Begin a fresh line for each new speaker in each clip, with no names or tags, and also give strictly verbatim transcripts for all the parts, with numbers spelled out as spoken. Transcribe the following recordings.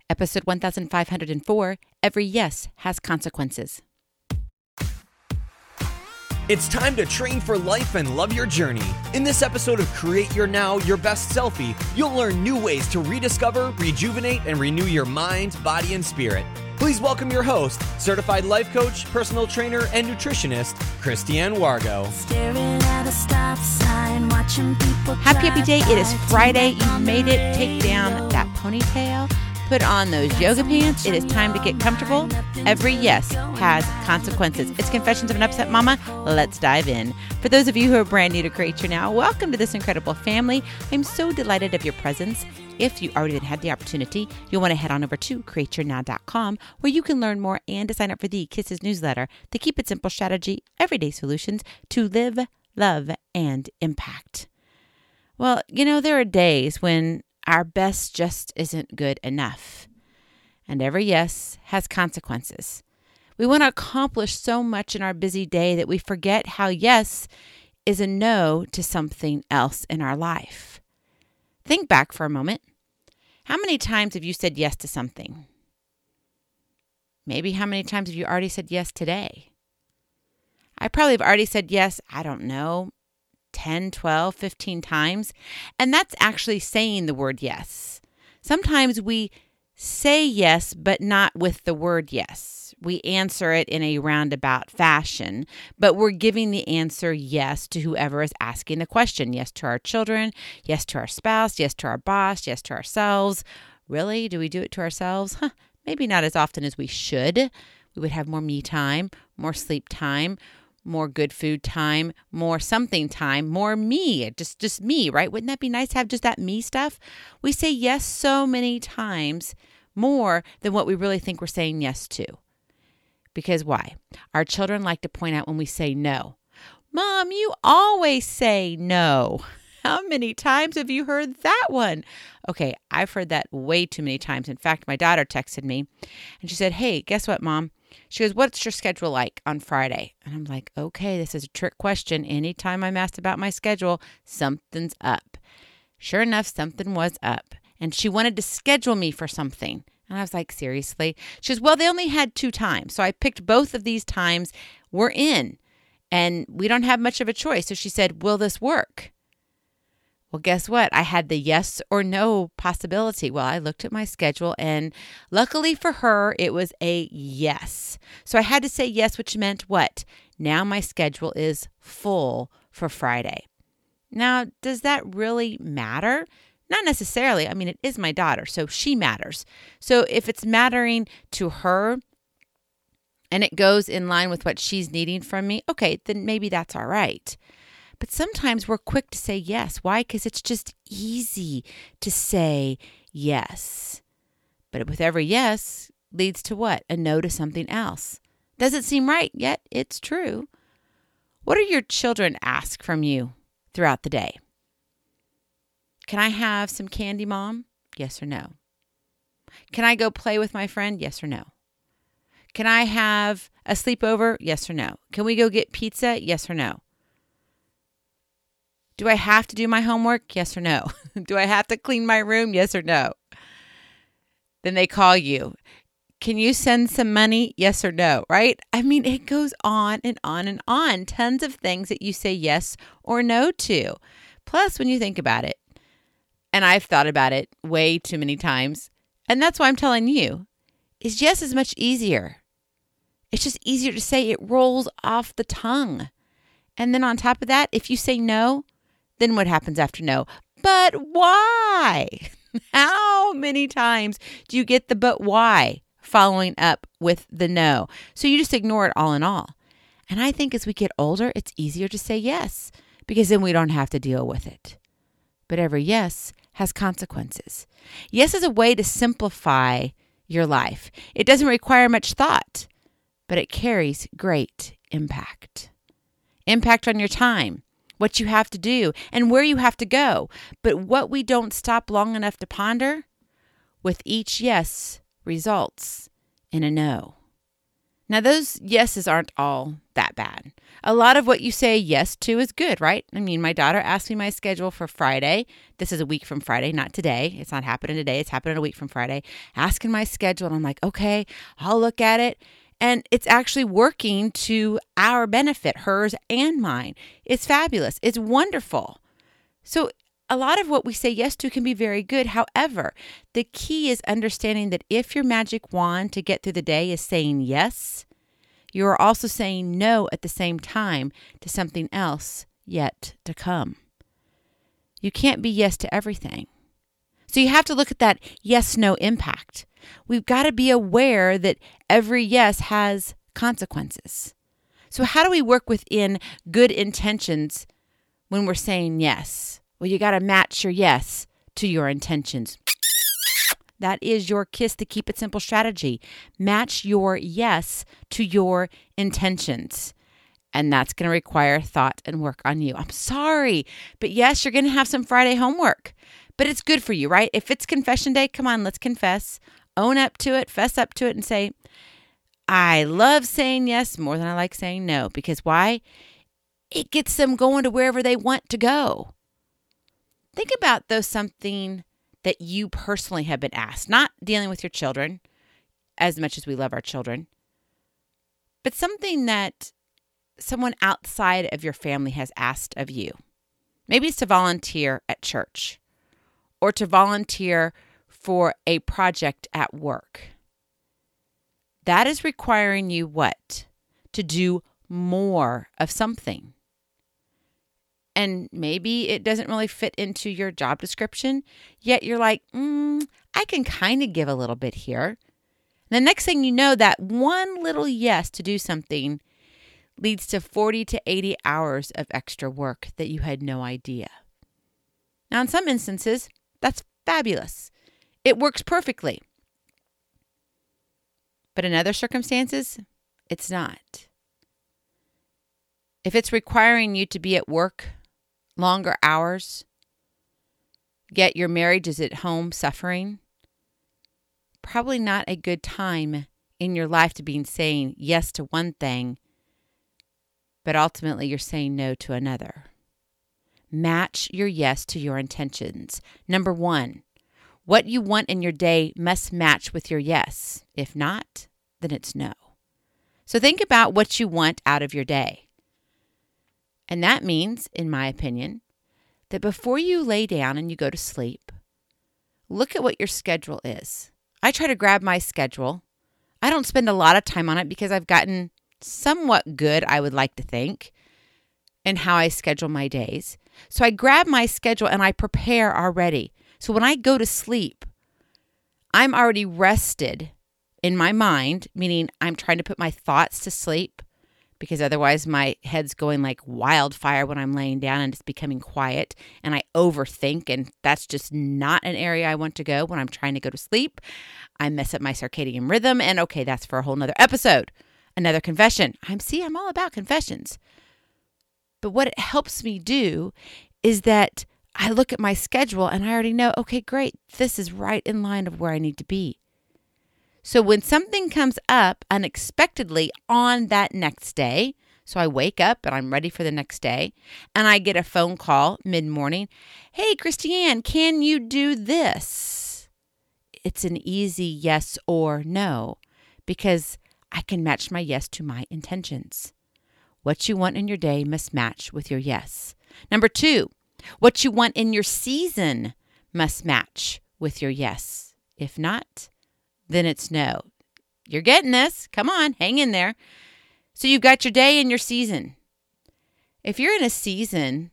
Episode one thousand five hundred four, Every Yes Has Consequences.
It's time to train for life and love your journey. In this episode of Create Your Now, Your Best Selfie, you'll learn new ways to rediscover, rejuvenate, and renew your mind, body, and spirit. Please welcome your host, certified life coach, personal trainer, and nutritionist, Christiane Wargo.
Sign, happy, happy day. It is Friday. You made it. Take down that ponytail. Put on those yoga pants. It is time to get comfortable. Every yes has consequences. It's Confessions of an Upset Mama. Let's dive in. For those of you who are brand new to Create Your Now, welcome to this incredible family. I'm so delighted of your presence. If you already had the opportunity, you'll want to head on over to create your now dot com where you can learn more and to sign up for the Kisses newsletter, the Keep It Simple strategy, everyday solutions to live, love, and impact. Well, you know, there are days when our best just isn't good enough. And every yes has consequences. We want to accomplish so much in our busy day that we forget how yes is a no to something else in our life. Think back for a moment. How many times have you said yes to something? Maybe how many times have you already said yes today? I probably have already said yes, I don't know, ten, twelve, fifteen times. And that's actually saying the word yes. Sometimes we say yes, but not with the word yes. We answer it in a roundabout fashion, but we're giving the answer yes to whoever is asking the question. Yes to our children, yes to our spouse, yes to our boss, yes to ourselves. Really? Do we do it to ourselves? Huh, maybe not as often as we should. We would have more me time, more sleep time, more good food time, more something time, more me, just, just me, right? Wouldn't that be nice to have just that me stuff? We say yes so many times more than what we really think we're saying yes to. Because why? Our children like to point out when we say no. Mom, you always say no. How many times have you heard that one? Okay, I've heard that way too many times. In fact, my daughter texted me and she said, hey, guess what, Mom? She goes, what's your schedule like on Friday? And I'm like, okay, this is a trick question. Anytime I'm asked about my schedule, something's up. Sure enough, something was up. And she wanted to schedule me for something. And I was like, seriously? She goes, well, they only had two times. So I picked both of these times. We're in. And we don't have much of a choice. So she said, will this work? Well, guess what? I had the yes or no possibility. Well, I looked at my schedule and luckily for her, it was a yes. So I had to say yes, which meant what? Now my schedule is full for Friday. Now, does that really matter? Not necessarily. I mean, it is my daughter, so she matters. So if it's mattering to her and it goes in line with what she's needing from me, okay, then maybe that's all right. But sometimes we're quick to say yes. Why? Because it's just easy to say yes. But with every yes leads to what? A no to something else. Doesn't seem right, yet it's true. What do your children ask from you throughout the day? Can I have some candy, Mom? Yes or no? Can I go play with my friend? Yes or no? Can I have a sleepover? Yes or no? Can we go get pizza? Yes or no? Do I have to do my homework? Yes or no? Do I have to clean my room? Yes or no? Then they call you. Can you send some money? Yes or no, right? I mean, it goes on and on and on. Tons of things that you say yes or no to. Plus, when you think about it, and I've thought about it way too many times, and that's why I'm telling you, is yes is much easier. It's just easier to say. It rolls off the tongue. And then on top of that, if you say no, then what happens after no? But why? How many times do you get the but why following up with the no? So you just ignore it all in all. And I think as we get older, it's easier to say yes because then we don't have to deal with it. But every yes has consequences. Yes is a way to simplify your life. It doesn't require much thought, but it carries great impact. Impact on your time, what you have to do, and where you have to go. But what we don't stop long enough to ponder, with each yes results in a no. Now, those yeses aren't all that bad. A lot of what you say yes to is good, right? I mean, my daughter asked me my schedule for Friday. This is a week from Friday, not today. It's not happening today. It's happening a week from Friday. Asking my schedule, and I'm like, okay, I'll look at it. And it's actually working to our benefit, hers and mine. It's fabulous. It's wonderful. So a lot of what we say yes to can be very good. However, the key is understanding that if your magic wand to get through the day is saying yes, you are also saying no at the same time to something else yet to come. You can't be yes to everything. So you have to look at that yes-no impact. We've got to be aware that every yes has consequences. So how do we work within good intentions when we're saying yes? Well, you got to match your yes to your intentions. That is your Kiss the Keep It Simple strategy. Match your yes to your intentions. And that's going to require thought and work on you. I'm sorry, but yes, you're going to have some Friday homework. But it's good for you, right? If it's confession day, come on, let's confess. Own up to it, fess up to it, and say, I love saying yes more than I like saying no. Because why? It gets them going to wherever they want to go. Think about, though, something that you personally have been asked, not dealing with your children as much as we love our children, but something that someone outside of your family has asked of you. Maybe it's to volunteer at church or to volunteer for a project at work. That is requiring you what? To do more of something. And maybe it doesn't really fit into your job description, yet you're like, mm, I can kind of give a little bit here. And the next thing you know, that one little yes to do something leads to forty to eighty hours of extra work that you had no idea. Now, in some instances, that's fabulous. It works perfectly. But in other circumstances, it's not. If it's requiring you to be at work longer hours, yet your marriage is at home suffering, probably not a good time in your life to be saying yes to one thing, but ultimately you're saying no to another. Match your yes to your intentions. Number one, what you want in your day must match with your yes. If not, then it's no. So think about what you want out of your day. And that means, in my opinion, that before you lay down and you go to sleep, look at what your schedule is. I try to grab my schedule. I don't spend a lot of time on it because I've gotten somewhat good, I would like to think, in how I schedule my days. So I grab my schedule and I prepare already. So when I go to sleep, I'm already rested in my mind, meaning I'm trying to put my thoughts to sleep, because otherwise my head's going like wildfire when I'm laying down and it's becoming quiet and I overthink, and that's just not an area I want to go when I'm trying to go to sleep. I mess up my circadian rhythm, and okay, that's for a whole nother episode, another confession. I'm see, I'm all about confessions. But what it helps me do is that I look at my schedule and I already know, okay, great, this is right in line of where I need to be. So when something comes up unexpectedly on that next day, so I wake up and I'm ready for the next day, and I get a phone call mid-morning, hey, Christiane, can you do this? It's an easy yes or no, because I can match my yes to my intentions. What you want in your day must match with your yes. Number two, what you want in your season must match with your yes. If not, then it's no. You're getting this. Come on, hang in there. So you've got your day and your season. If you're in a season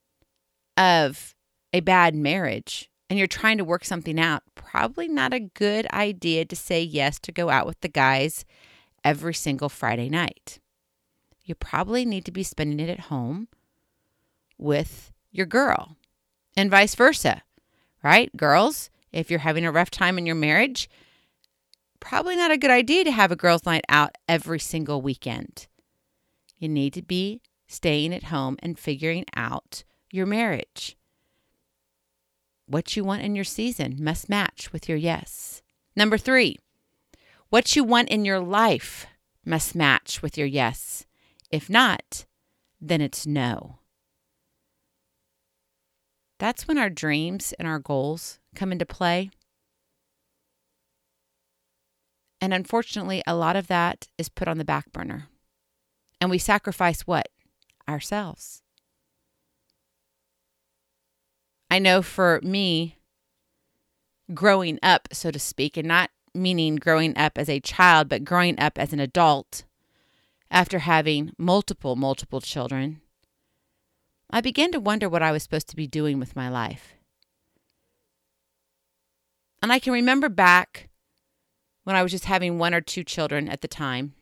of a bad marriage and you're trying to work something out, probably not a good idea to say yes to go out with the guys every single Friday night. You probably need to be spending it at home with your girl, and vice versa, right? Girls, if you're having a rough time in your marriage, probably not a good idea to have a girls' night out every single weekend. You need to be staying at home and figuring out your marriage. What you want in your season must match with your yes. Number three, what you want in your life must match with your yes. If not, then it's no. That's when our dreams and our goals come into play. And unfortunately, a lot of that is put on the back burner. And we sacrifice what? Ourselves. I know for me, growing up, so to speak, and not meaning growing up as a child, but growing up as an adult, after having multiple, multiple children, I began to wonder what I was supposed to be doing with my life. And I can remember back when I was just having one or two children at the time,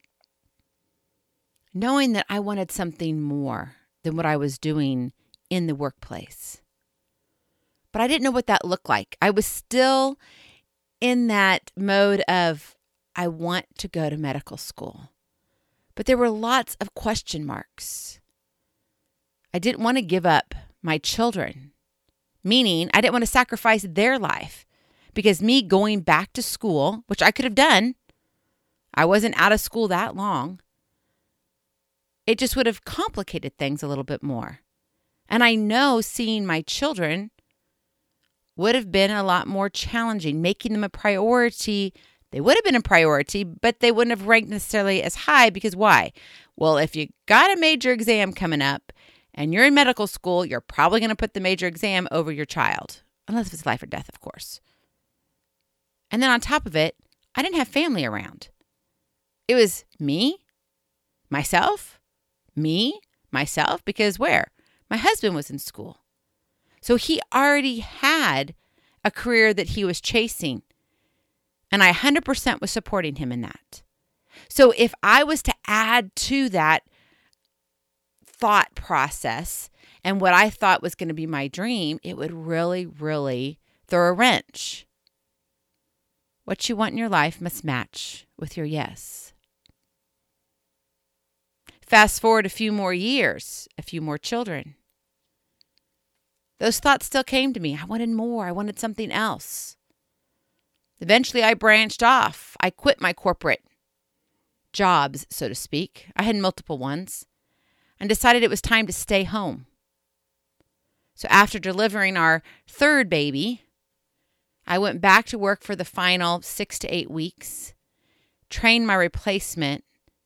knowing that I wanted something more than what I was doing in the workplace. But I didn't know what that looked like. I was still in that mode of, I want to go to medical school. But there were lots of question marks. I didn't want to give up my children, meaning I didn't want to sacrifice their life. Because me going back to school, which I could have done, I wasn't out of school that long, it just would have complicated things a little bit more. And I know seeing my children would have been a lot more challenging, making them a priority. They would have been a priority, but they wouldn't have ranked necessarily as high because why? Well, if you got a major exam coming up and you're in medical school, you're probably going to put the major exam over your child, unless it's life or death, of course. And then on top of it, I didn't have family around. It was me, myself, me, myself, because where? My husband was in school. So he already had a career that he was chasing. And I one hundred percent was supporting him in that. So if I was to add to that thought process and what I thought was going to be my dream, it would really, really throw a wrench. What you want in your life must match with your yes. Fast forward a few more years, a few more children. Those thoughts still came to me. I wanted more. I wanted something else. Eventually, I branched off. I quit my corporate jobs, so to speak. I had multiple ones, and decided it was time to stay home. So after delivering our third baby, I went back to work for the final six to eight weeks, trained my replacement,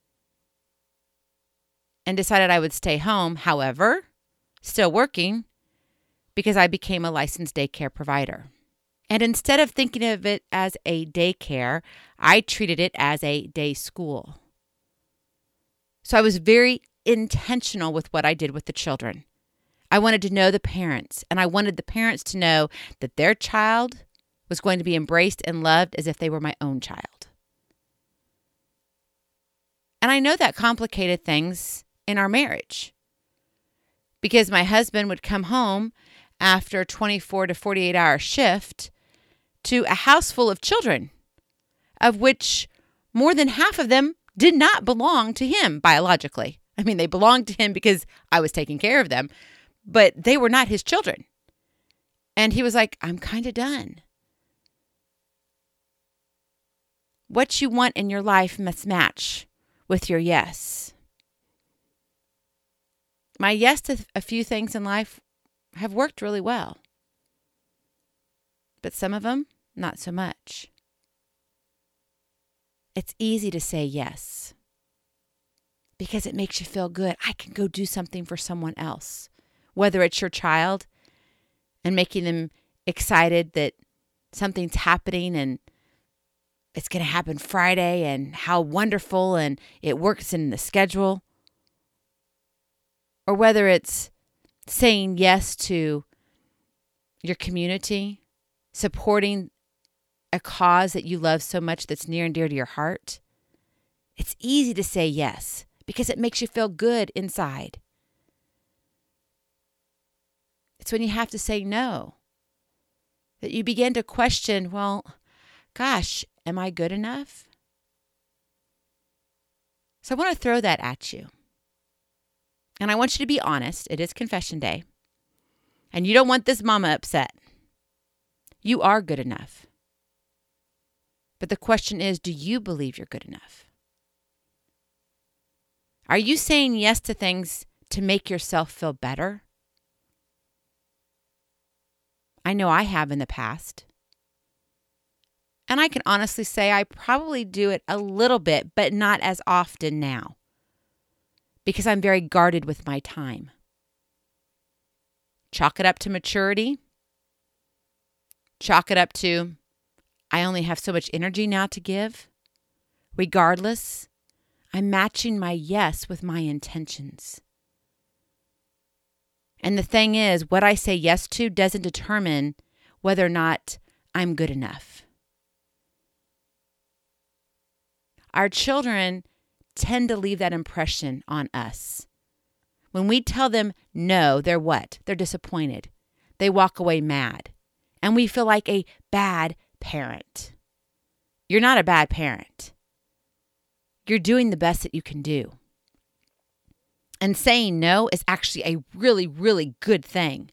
and decided I would stay home. However, still working because I became a licensed daycare provider. And instead of thinking of it as a daycare, I treated it as a day school. So I was very intentional with what I did with the children. I wanted to know the parents, and I wanted the parents to know that their child was going to be embraced and loved as if they were my own child. And I know that complicated things in our marriage because my husband would come home after a twenty-four to forty-eight hour shift to a house full of children, of which more than half of them did not belong to him biologically. I mean, they belonged to him because I was taking care of them, but they were not his children. And he was like, I'm kind of done. What you want in your life must match with your yes. My yes to a few things in life have worked really well, but some of them, not so much. It's easy to say yes because it makes you feel good. I can go do something for someone else, whether it's your child and making them excited that something's happening and it's going to happen Friday and how wonderful and it works in the schedule, or whether it's saying yes to your community, supporting a cause that you love so much that's near and dear to your heart. It's easy to say yes because it makes you feel good inside. It's when you have to say no that you begin to question, well, gosh, am I good enough? So I want to throw that at you. And I want you to be honest. It is confession day. And you don't want this mama upset. You are good enough. But the question is, do you believe you're good enough? Are you saying yes to things to make yourself feel better? I know I have in the past. And I can honestly say I probably do it a little bit, but not as often now, because I'm very guarded with my time. Chalk it up to maturity. Chalk it up to, I only have so much energy now to give. Regardless, I'm matching my yes with my intentions. And the thing is, what I say yes to doesn't determine whether or not I'm good enough. Our children tend to leave that impression on us. When we tell them no, they're what? They're disappointed. They walk away mad. And we feel like a bad parent. You're not a bad parent. You're doing the best that you can do. And saying no is actually a really, really good thing.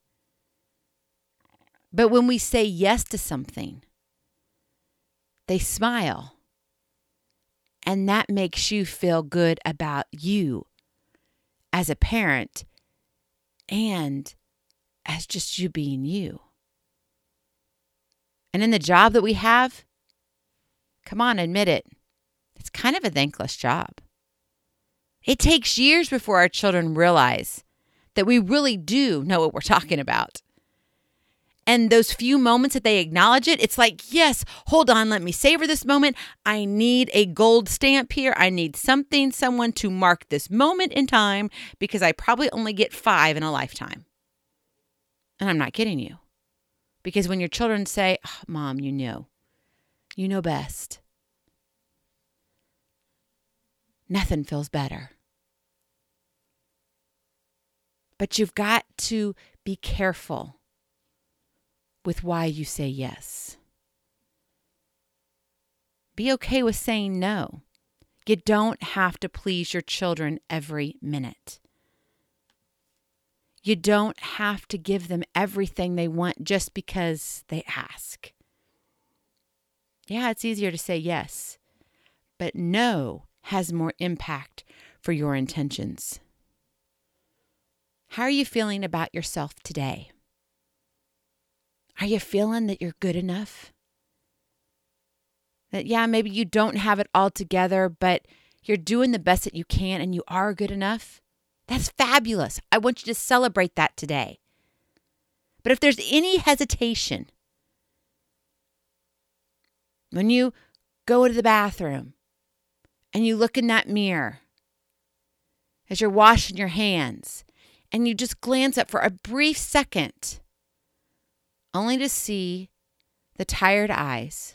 But when we say yes to something, they smile. And that makes you feel good about you as a parent and as just you being you. And in the job that we have, come on, admit it, it's kind of a thankless job. It takes years before our children realize that we really do know what we're talking about. And those few moments that they acknowledge it, it's like, yes, hold on, let me savor this moment. I need a gold stamp here. I need something, someone to mark this moment in time because I probably only get five in a lifetime. And I'm not kidding you. Because when your children say, oh, Mom, you know, you know best. Nothing feels better. But you've got to be careful with why you say yes. Be okay with saying no. You don't have to please your children every minute. You don't have to give them everything they want just because they ask. Yeah, it's easier to say yes, but no has more impact for your intentions. How are you feeling about yourself today? Are you feeling that you're good enough? That, yeah, maybe you don't have it all together, but you're doing the best that you can and you are good enough? That's fabulous. I want you to celebrate that today. But if there's any hesitation, when you go to the bathroom and you look in that mirror as you're washing your hands and you just glance up for a brief second, only to see the tired eyes,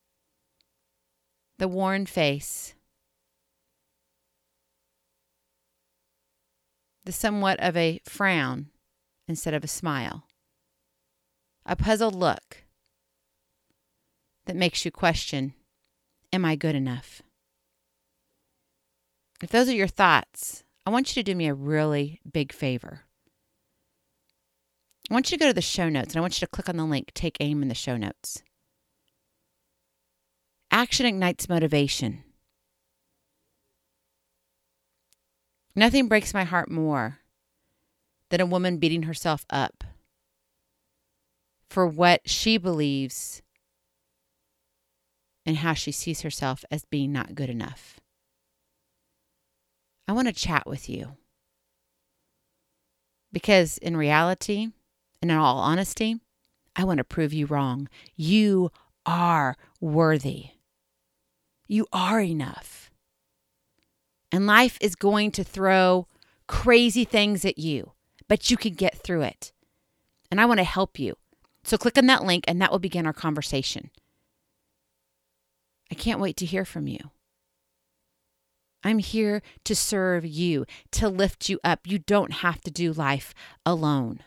the worn face, the somewhat of a frown instead of a smile, a puzzled look that makes you question, am I good enough? If those are your thoughts, I want you to do me a really big favor. I want you to go to the show notes, and I want you to click on the link, Take Aim in the show notes. Action ignites motivation. Nothing breaks my heart more than a woman beating herself up for what she believes and how she sees herself as being not good enough. I want to chat with you because in reality, and in all honesty, I want to prove you wrong. You are worthy. You are enough. And life is going to throw crazy things at you, but you can get through it. And I want to help you. So click on that link and that will begin our conversation. I can't wait to hear from you. I'm here to serve you, to lift you up. You don't have to do life alone.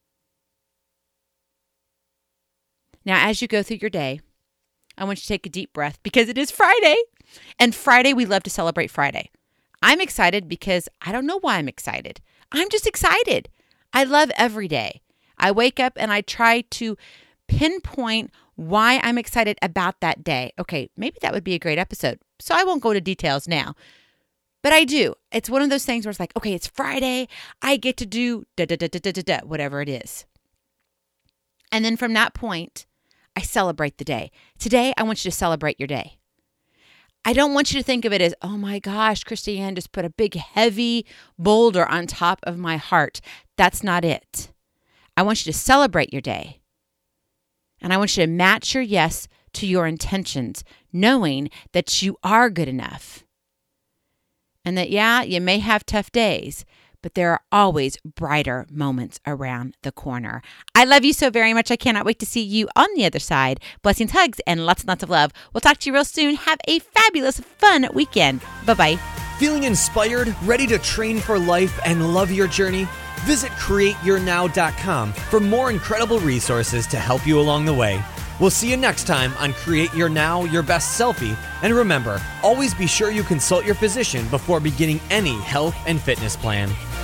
Now, as you go through your day, I want you to take a deep breath because it is Friday. And Friday, we love to celebrate Friday. I'm excited because I don't know why I'm excited. I'm just excited. I love every day. I wake up and I try to pinpoint why I'm excited about that day. Okay, maybe that would be a great episode. So I won't go into details now. But I do. It's one of those things where it's like, okay, it's Friday. I get to do da da da da da da da, whatever it is. And then from that point, I celebrate the day. Today, I want you to celebrate your day. I don't want you to think of it as, oh my gosh, Christiane just put a big heavy boulder on top of my heart. That's not it. I want you to celebrate your day. And I want you to match your yes to your intentions, knowing that you are good enough. And that, yeah, you may have tough days, but there are always brighter moments around the corner. I love you so very much. I cannot wait to see you on the other side. Blessings, hugs, and lots and lots of love. We'll talk to you real soon. Have a fabulous, fun weekend. Bye-bye.
Feeling inspired, ready to train for life and love your journey? Visit create your now dot com for more incredible resources to help you along the way. We'll see you next time on Create Your Now, Your Best Selfie. And remember, always be sure you consult your physician before beginning any health and fitness plan.